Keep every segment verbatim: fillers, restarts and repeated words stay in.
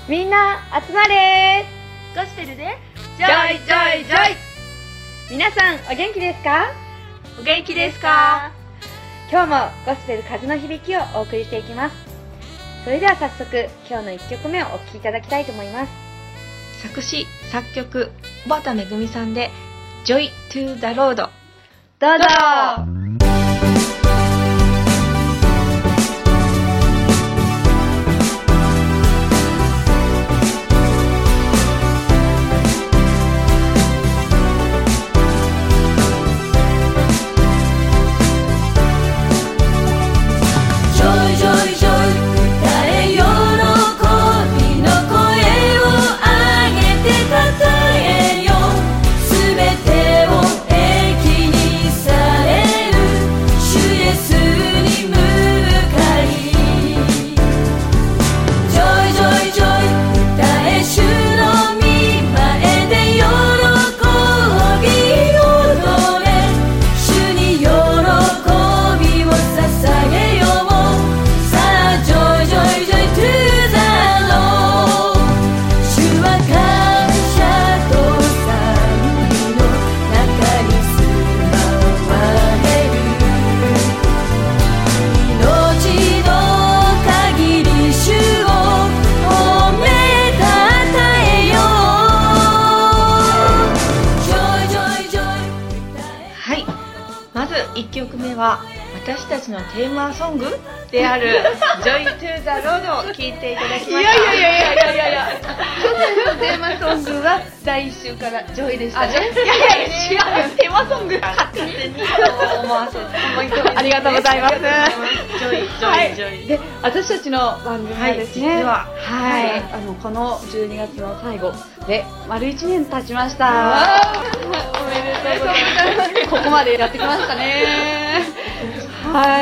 みんな集まれゴスペルでジョイジョイジョイ。皆さんお元気ですか？ お元気ですか？ 今日もゴスペル風の響きをお送りしていきます。それでは早速今日のいっきょくめをお聴きいただきたいと思います。 作詞作曲小畑めぐみさんで Joy to the Road。 どうぞ。 いっきょくめは私たちのテーマソングであるJoy to the Roadを聴いていただきました。 いやいやいやいやいやいやいや去年のテーマソングはだいいっ週からジョイでしたね。 いやいや違う、テーマソング勝手に思わせてありがとうございます。 ジョイジョイジョイで、私たちの番組はですね、 ははい、あのこのじゅうにがつの最後で丸いちねん経ちました。おめでとうございます。ここまでやってきましたね。はい。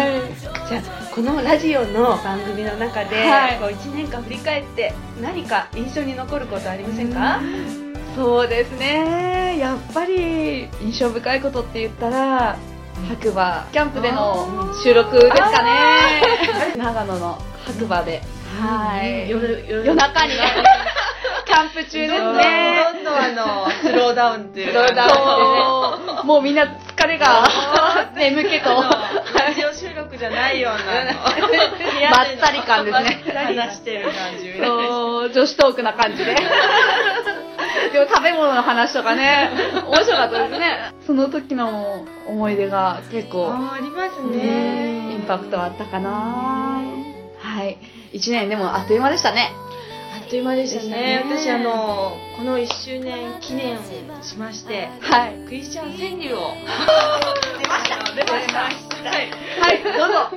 じゃあこのラジオの番組の中で、はい、こういちねんかん振り返って何か印象に残ることありませんか？そうですね。やっぱり印象深いことって言ったら白馬キャンプでの収録ですかね。長野の白馬で、はい、夜, 夜, 夜中にキャンプ中ですね。 どんどんあのスローダウンっていうスローダウンでね、もうみんな疲れが眠気とラジオ収録じゃないようなまったり感ですね。 話してる感じみたいな。 そう女子トークな感じで。でも食べ物の話とかね、面白かったですね。その時の思い出が結構あ, ありますね。 インパクトあったかな。はい、いちねんでもあっという間でしたね。 あっという間でしたね。私あのこのいっしゅうねん記念をしまして、 はい、 クリスチャン川柳を出ました出ましたはい、 はい、どうぞ。 はい、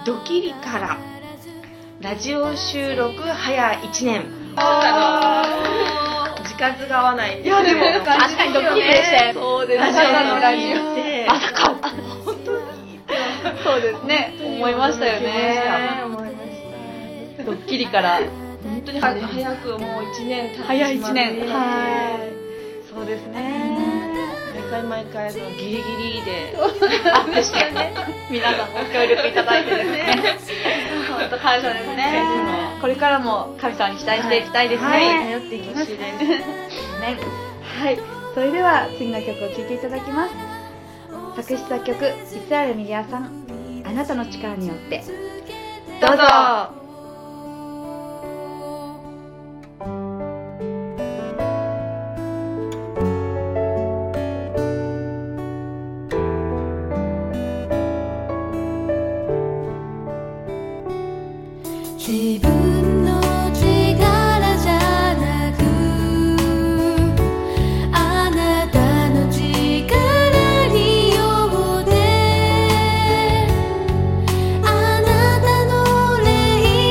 ドキリからラジオ収録早いちねん。ちょっとあの字数が合わないんですけど。 いやでも確かにドキリでしたよ。そうですね。 ラジオでまさか本当にそうですね。思いましたよね。 思いました。 ドッキリから本当に早くもういちねん経ってしまって。 早いいちねん。はい。そうですね。 毎回毎回のギリギリででしたよね。皆さんご協力いただいてですね。本当感謝ですね。これからも神様に期待していきたいですね。 はい、頼っていきます。ね。 はい。それでは次の曲を聴いていただきます。作詞作曲イスラエルミリアさん、あなたの力によって。どうぞ。 自分の力じゃなくあなたの力によってあなたの霊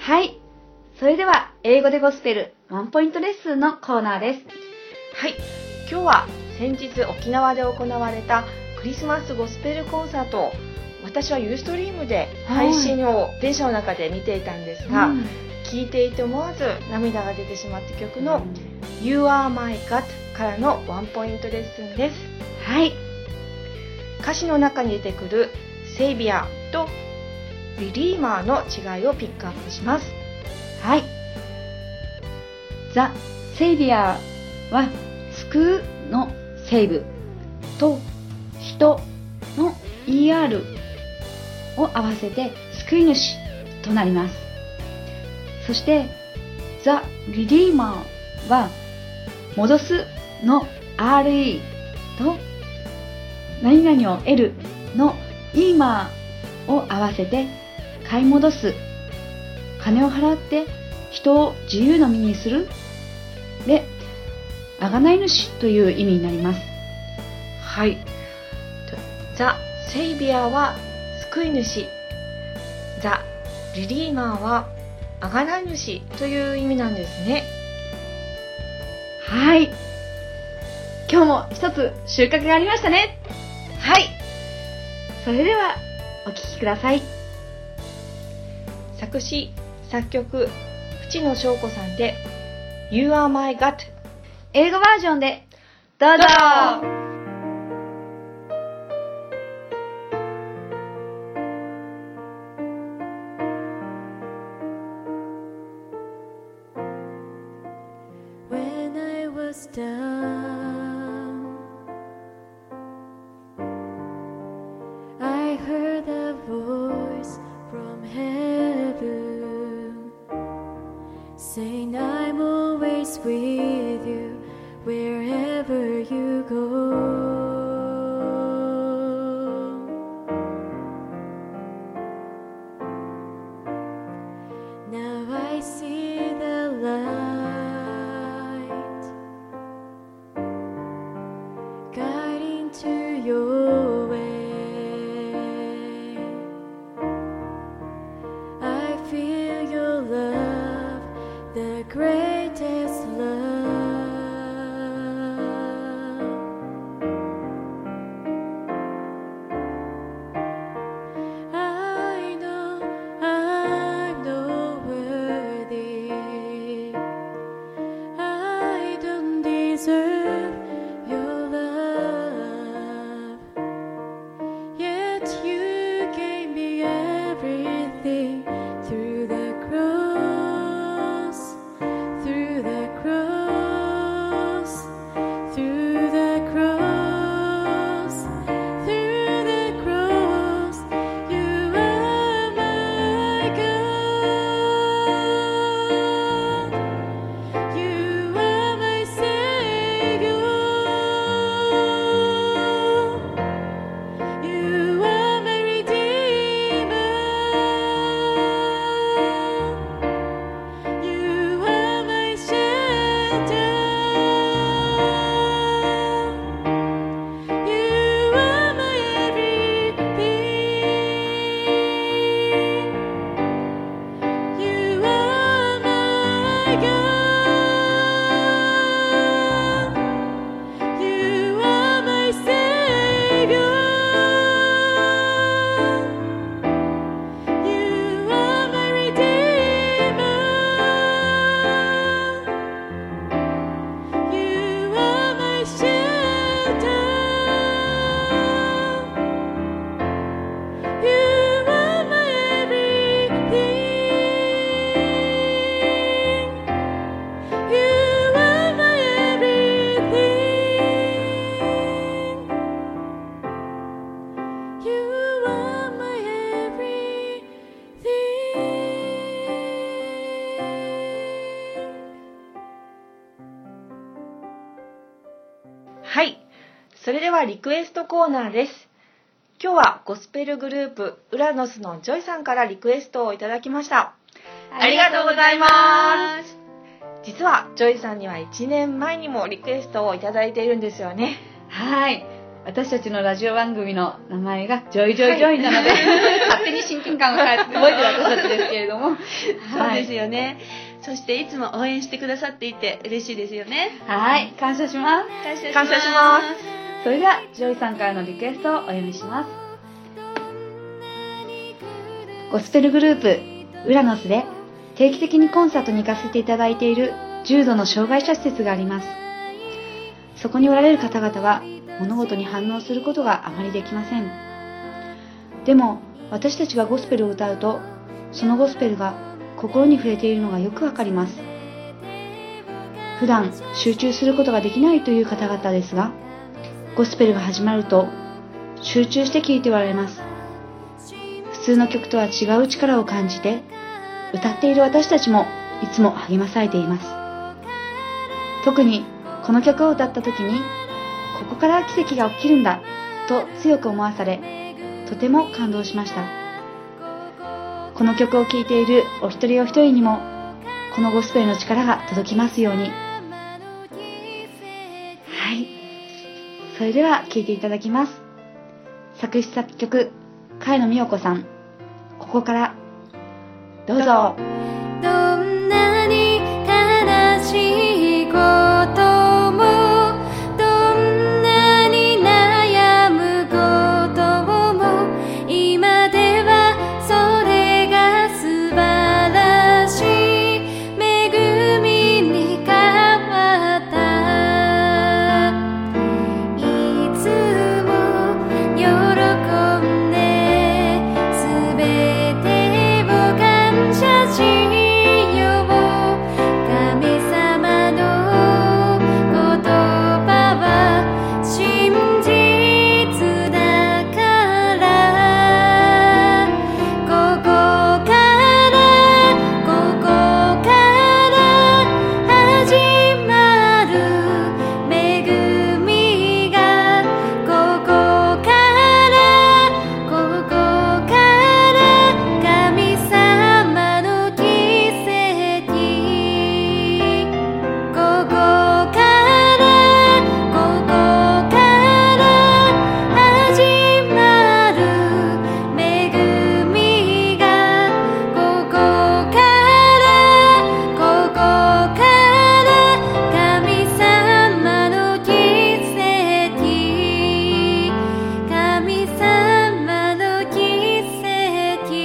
はい。それでは、英語でゴスペルワンポイントレッスンのコーナーです。 はい。今日は先日沖縄で行われたクリスマスゴスペルコンサートを私はユーストリームで配信を電車の中で見ていたんですが、うん聴いていて思わず涙が出てしまった曲の You Are My God からのワンポイントレッスンです。 はい。 歌詞の中に出てくるセイビアとリディーマーの違いをピックアップします。 はい。ザ・セイビアは救うのセイブと人の イーアール を合わせて救い主となります。そして、The Redeemer は、戻すの アールイー と、何々を得るの イーマー を合わせて、買い戻す、金を払って人を自由の身にするで、贖い主という意味になります。 はい。The Savior は救い主、The Redeemer は贖い主という意味なんですね。 はい。今日も一つ収穫がありましたね。 はい。 それではお聴きください。 作詞、作曲、淵野翔子さんで You Are My God 英語バージョンでどうぞ。 Down, I heard a voice from heaven saying, I'm always with you wherever you go. Now I see the light guiding to your way. I feel your love, the greatest love. I know I'm not worthy. I don't deserve your love, yet you gave me everything through the cross, through the cross, through the cross, through the cross. You are my God, you are my Savior. You are my Redeemer. You are my shelter. You are my everything. You are my God. You are my Savior. You are my Redeemer. You are my shelter. You are my everything. You are my everything. You are my everything. はい。それではリクエストコーナーです。今日はゴスペルグループウラノスのジョイさんからリクエストをいただきました。ありがとうございます。実はジョイさんにはいちねんまえにもリクエストをいただいているんですよね。 はい。 私たちのラジオ番組の名前がジョイジョイジョイなので、はい、勝手に親近感を覚えてる私たちですけれども、 そうですよね。そしていつも応援してくださっていて嬉しいですよね。 はい、感謝します。 感謝します。 感謝します。それではジョイさんからのリクエストをお読みします。ゴスペルグループウラノスで定期的にコンサートに行かせていただいている重度の障害者施設があります。そこにおられる方々は物事に反応することがあまりできません。でも私たちがゴスペルを歌うと、そのゴスペルが心に触れているのがよくわかります。普段集中することができないという方々ですが、ゴスペルが始まると集中して聴いておられます。普通の曲とは違う力を感じて、歌っている私たちもいつも励まされています。特にこの曲を歌った時に、ここから奇跡が起きるんだと強く思わされ、とても感動しました。この曲を聴いているお一人お一人にも、このゴスペルの力が届きますように。はい、それでは聴いていただきます。作詞作曲茅野美代子さん、ここからどうぞ。 どんなに悲しいことも、どんなに悩むことも、今ではそれが素晴らしい恵みに変わった。いつも喜んで全てを感謝しよう。神様の言葉は真実だから。ここからここから始まる恵みが、ここからここから神様の奇跡。ここからここから始まる恵みが、ここからここから神様の奇跡。神様の奇跡。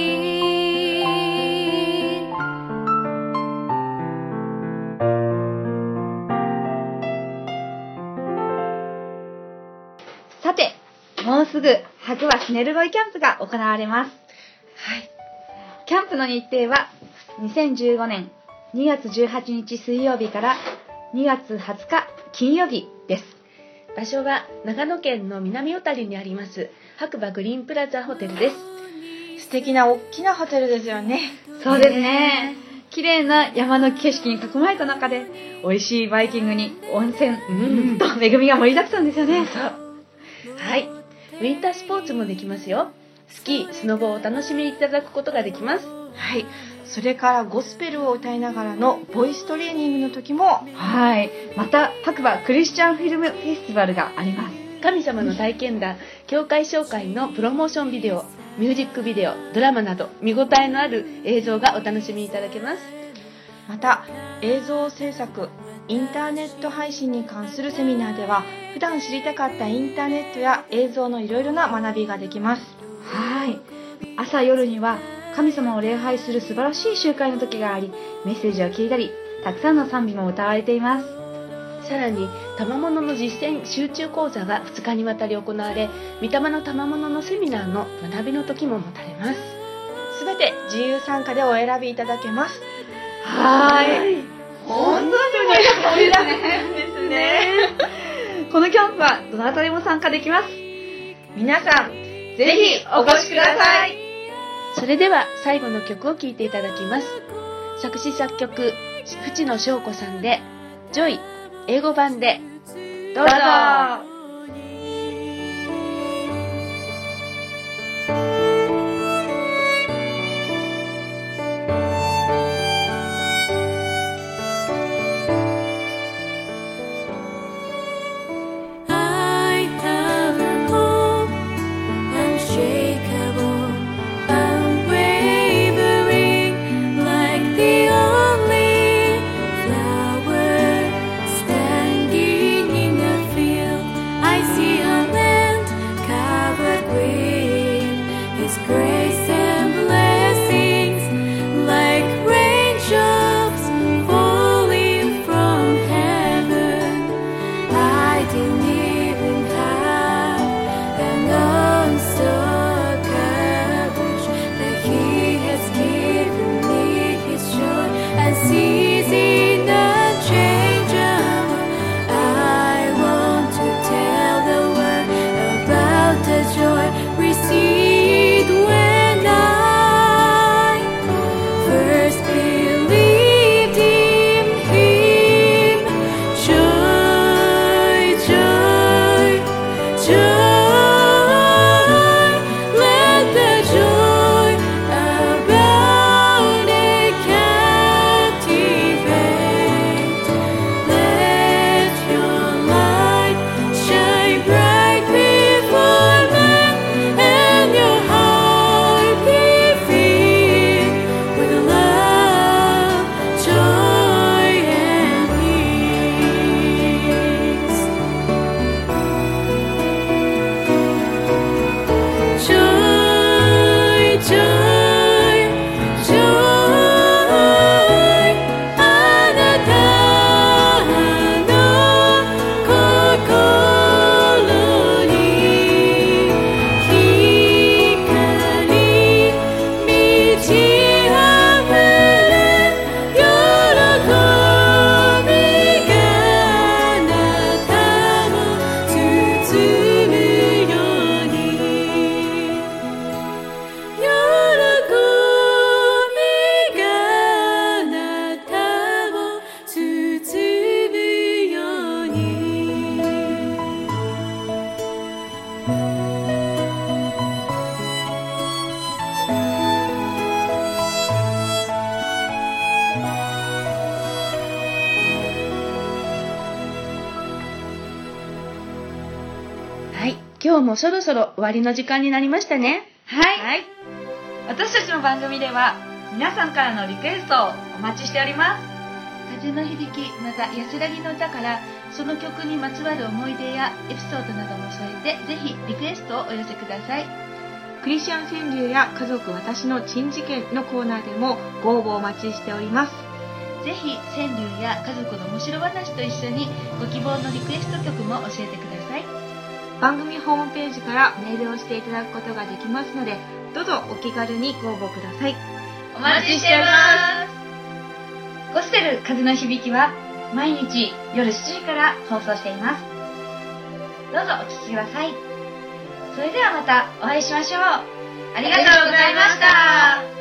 さて、もうすぐ白馬ひねるごいキャンプが行われます。 はい。 キャンプの日程はにせんじゅうごねんにがつじゅうはちにち水曜日からにがつはつか金曜日です。 場所は長野県の南小谷にあります白馬グリーンプラザホテルです。素敵な大きなホテルですよね。 そうですね。綺麗な山の景色に囲まれた中で、美味しいバイキングに温泉、 うんと恵みが盛りだくさんですよね。 そう。はい。ウィンタースポーツもできますよ。スキー、スノボをお楽しみいただくことができます。 はい。それからゴスペルを歌いながらのボイストレーニングの時も、 はい。また白馬クリスチャンフィルムフェスティバルがあります。 神様の体験談、教会紹介のプロモーションビデオ、ミュージックビデオ、ドラマなど見応えのある映像がお楽しみいただけます。 また映像制作、インターネット配信に関するセミナーでは、普段知りたかったインターネットや映像のいろいろな学びができます。 はい。朝夜には神様を礼拝する素晴らしい集会の時があり、メッセージを聞いたり、たくさんの賛美も歌われています。 さらに賜物の実践集中講座がふつかにわたり行われ、御霊の賜物のセミナーの学びの時も持たれます。 すべて自由参加でお選びいただけます。 はい。本当に盛りだくさんですね。このキャンプはどなたでも参加できます。 皆さん、 ぜひお越しください。 それでは最後の曲を聴いていただきます。作詞作曲、淵野翔子さんで、ジョイ、英語版で、どうぞ。 I love 今日もそろそろ終わりの時間になりましたね。 はい、はい、私たちの番組では皆さんからのリクエストをお待ちしております。 風の響き、また安らぎの歌からその曲にまつわる思い出やエピソードなども添えて、ぜひリクエストをお寄せください。 クリスチャン川柳や家族私の珍事件のコーナーでもご応募お待ちしております。 ぜひ川柳や家族の面白話と一緒にご希望のリクエスト曲も教えてください。 番組ホームページからメールをしていただくことができますので、どうぞお気軽にご応募ください。 お待ちしています。ゴスペル風の響きは毎日夜しちじから放送しています。どうぞお聞きください。それではまたお会いしましょう。ありがとうございました。